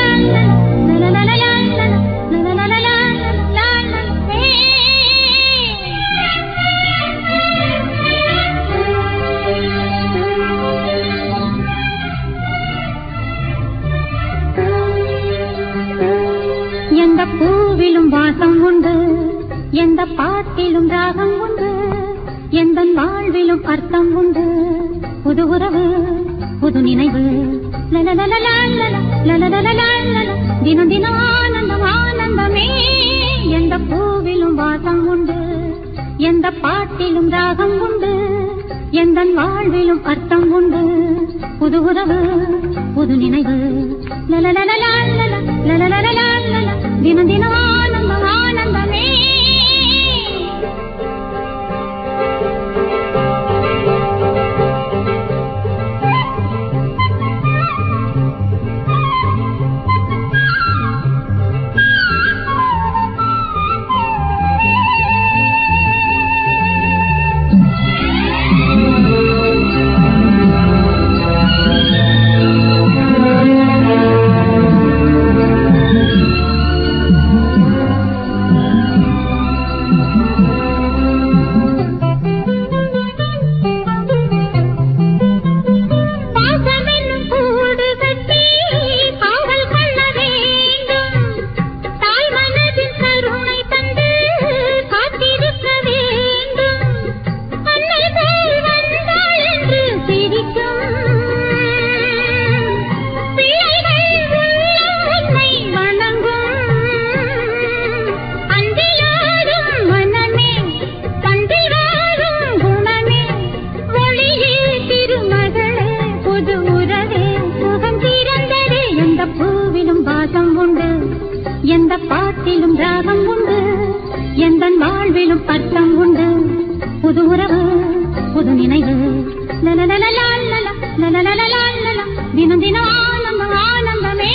பூவிலும் வாசம் உண்டு, எந்த பாட்டிலும் ராகம் உண்டு, எந்த வாழ்விலும் அர்த்தம் உண்டு. புது உறவு புது நினைவு தினம் தினம் ஆனந்தம் ஆனந்தமே. எந்த பூவிலும் வாசம் உண்டு, எந்த பாட்டிலும் ராகம் உண்டு, எந்த வாழ்விலும் அர்த்தம் உண்டு. புது உறவு புது நினைவு தினம் தினம் ஆனந்தம் ஆனந்தமே. எந்த பாட்டிலும் ராகம் உண்டு, எந்த வாழ்விலும் அர்த்தம் உண்டு. புது உறவு புது நினைவு தினம் தினம் ஆனந்தம் ஆனந்தமே.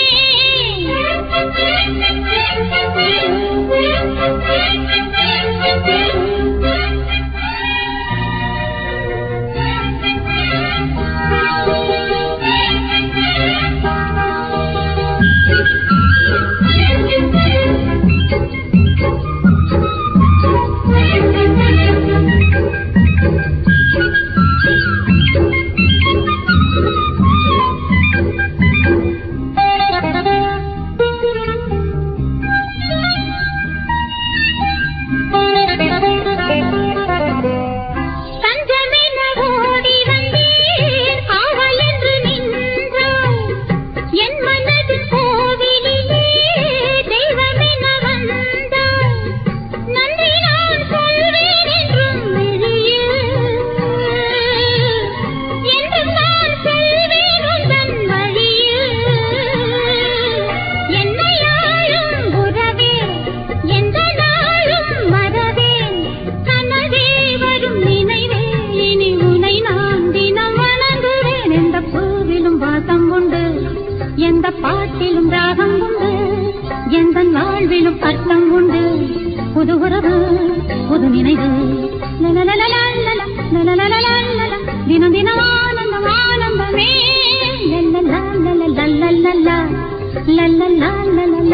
எந்த பாட்டிலும் ராகம் உண்டு, எந்த வாழ்விலும் அர்த்தம் உண்டு. புது உறவு புது நினைவு தினம் தினம் ஆனந்தம் ஆனந்தமே.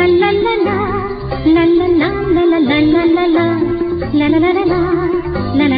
லல்லல்லா